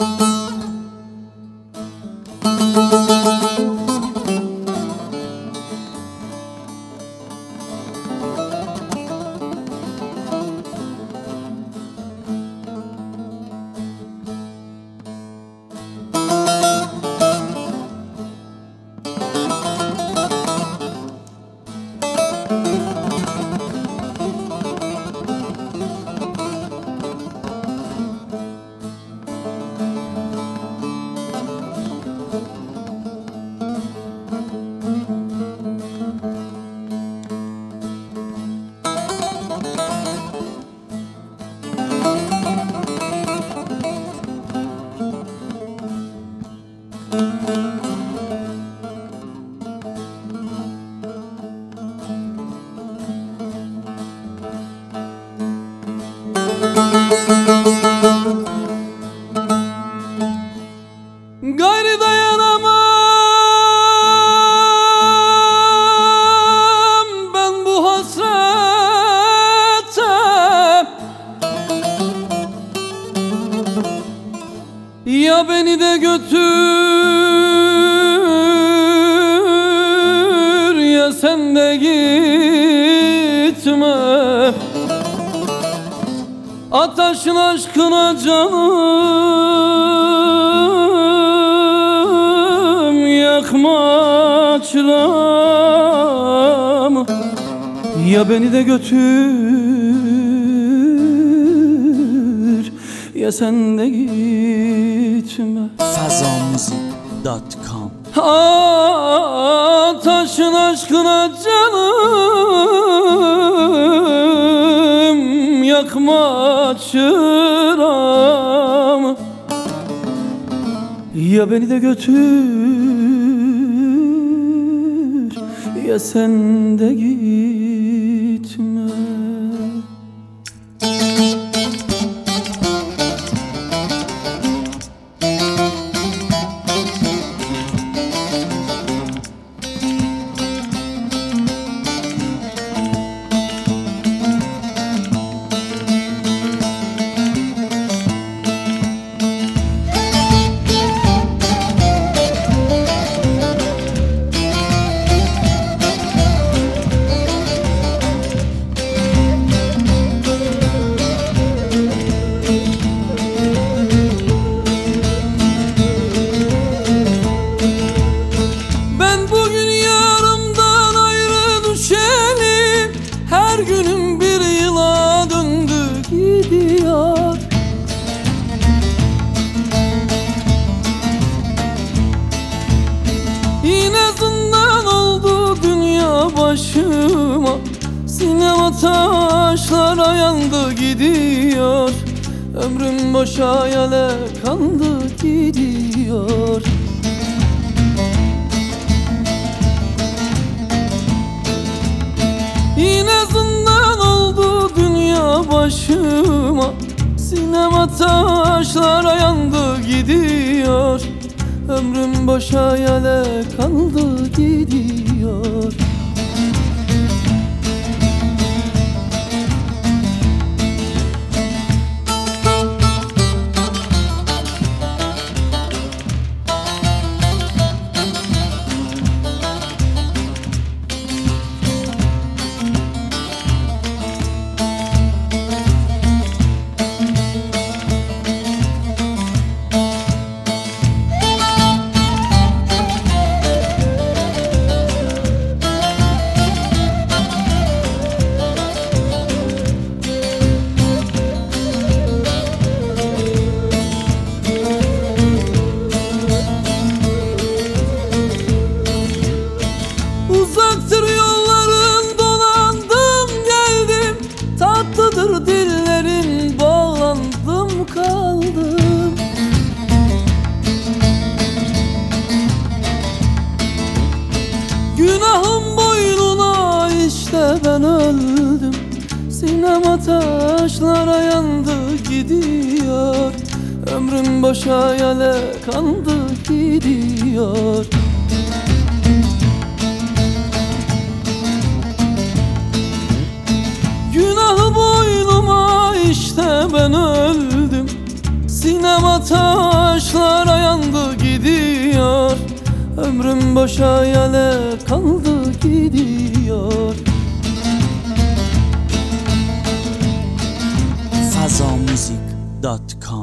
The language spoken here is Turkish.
Gayrı dayanamam ben bu hasrete. Ya beni de götür ya sen de gitme. Ataşın aşkına canım, yakma çırağımı. Ya beni de götür ya sen de gitme. Fazamüzik.com Ataşın aşkına canım, yakma çırağımı. Ya beni de götür ya sen de gitme. Her günüm bir yıla döndü gidiyor. Yine zindan oldu dünya başıma. Sinema taşlara yandı gidiyor. Ömrüm boşa hayale kandı gidiyor. Yine zindan oldu dünya başıma. Sinema taşlara yandı gidiyor. Ömrüm boşa hayale kaldı gidiyor. Uzaktır yolların, dolandım geldim. Tatlıdır dillerin, bağlandım kaldım. Günahım boynuna, işte ben öldüm. Sinema taşlara yandı gidiyor. Ömrüm boşa hayale kandı gidiyor. Günahı boynuma, işte ben öldüm. Sinema taşlara yandı gidiyor. Ömrüm boşa yale kaldı gidiyor. Fazamuzik.com